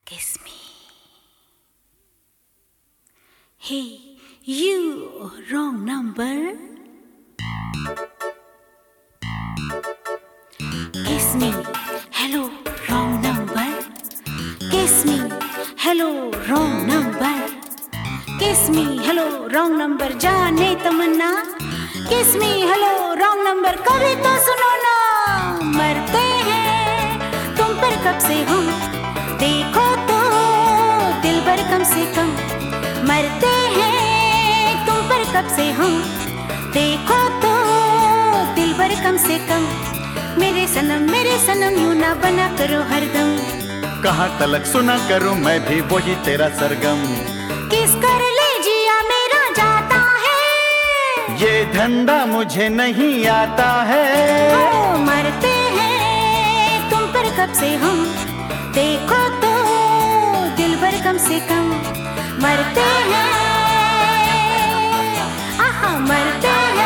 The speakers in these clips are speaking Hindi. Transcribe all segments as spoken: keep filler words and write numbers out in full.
Kiss me. Hey, you, wrong number. Kiss me, hello, wrong number. Kiss me, hello, wrong number. Kiss me, hello, wrong number. जाने तमन्ना. Kiss me, hello, wrong number. कभी तो सुनो ना. मरते हैं तुम पर कब से हम. देखो तो दिल भर कम से कम. मरते हैं तुम पर कब से हम. देखो तो दिल भर कम से कम. मेरे सनम मेरे सनम यूं ना बना करो हरदम. कहाँ तलक सुना करूं मैं भी वही तेरा सरगम. किस कर ले जिया मेरा जाता है. ये धंधा मुझे नहीं आता है. ओ, मरते हैं तुम पर कब से हम. देखो तो दिल भर कम से कम. मरते हैं आहा मरते हैं.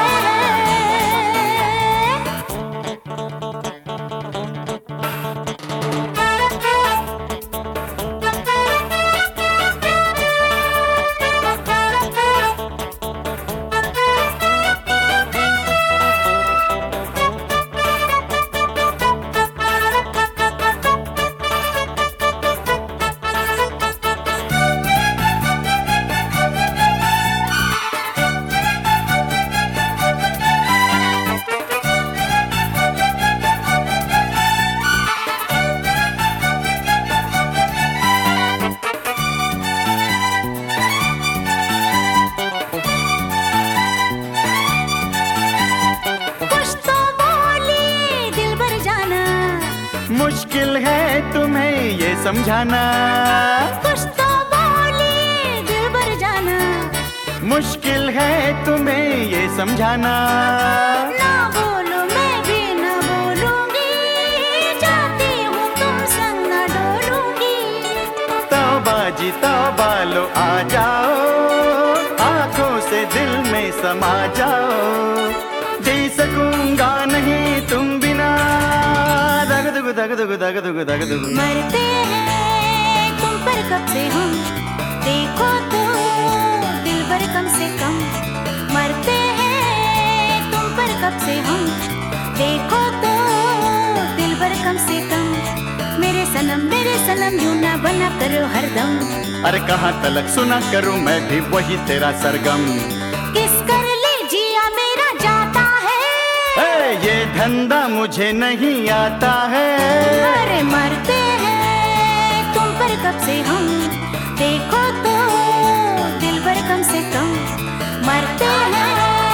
मुश्किल है तुम्हें ये समझाना. कुछ तो बोले दिल भर जाना. मुश्किल है तुम्हें ये समझाना. ना बोलो मैं भी ना बोलूंगी. जाती हूँ तुम संग ना डोलूंगी. तौबा जी तौबा लो आ जाओ. आंखों से दिल में समा जाओ. जी सकूंगा नहीं तुम बिना. दग दग दग दग दग दग. मरते हैं तुम पर कब से हम. देखो तो दिल भर कम से कम. मरते हैं तुम पर कब से हम. देखो तो दिल भर कम से कम. मेरे सनम मेरे सनम यूं ना बना करो हरदम. अरे कहाँ तलक सुना करूं मैं भी वही तेरा सरगम. किस कर ले जिया मेरा जाता है. ये धंधा मुझे नहीं आता है. अरे मरते हैं तुम पर कब से हम. देखो तो दिल भर कम से कम. मरते हैं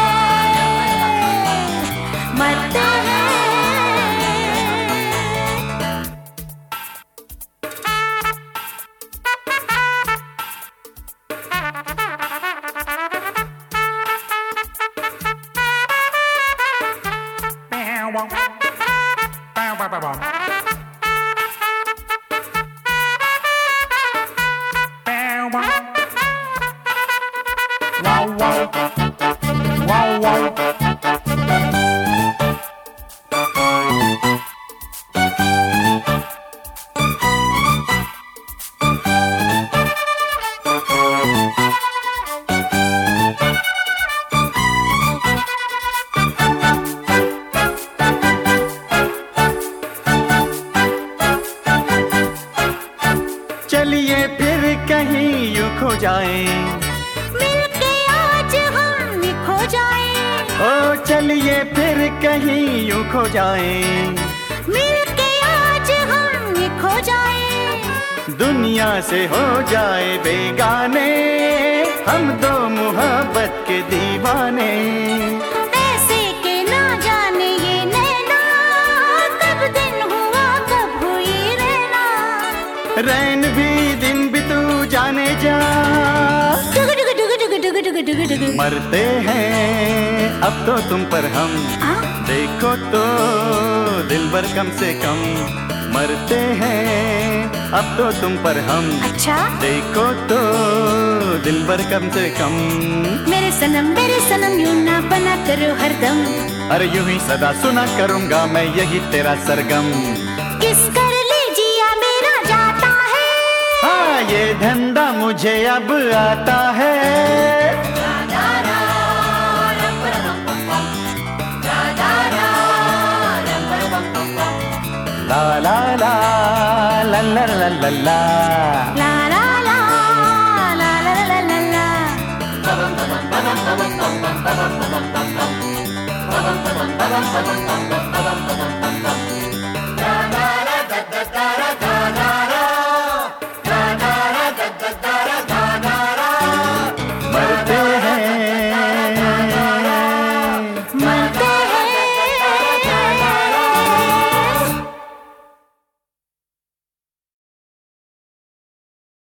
मरते हैं. Wow, wow, wow, wow. चलिए फिर कहीं यूं खो जाएं. मिलके आज हम खो जाएं. ओ चलिए फिर कहीं यूं खो जाएं. मिलके आज हम खो जाएं. दुनिया से हो जाए बेगाने. हम दो मोहब्बत के दीवाने. ऐसे के ना जाने ये नैना. कब दिन हुआ कब हुई रहना. रैन भी दिन भी तू जाने जा. डुग डुग डुग डुग डुग डुग डुग डुग. मरते हैं अब तो तुम पर हम. आ? देखो तो दिल भर कम से कम. मरते हैं अब तो तुम पर हम. अच्छा देखो तो दिल भर कम से कम. मेरे सनम मेरे सनम यूं ना बना करो हरदम. अरे यूं ही सदा सुना करूंगा मैं यही तेरा सरगम. किस कर ले जिया मेरा जाता है. मुझे अब आता है। ला ला ला ला ला ला ला ला ला ला ला ला ला ला ला ला। Ba-bum, ba-bum, ba-bum, ba-bum, ba-bum, ba-bum, ba-bum, ba-bum, ba-bum, ba-bum, ba-bum, ba-bum, ba-bum, ba-bum, ba-bum, ba-bum, ba-bum,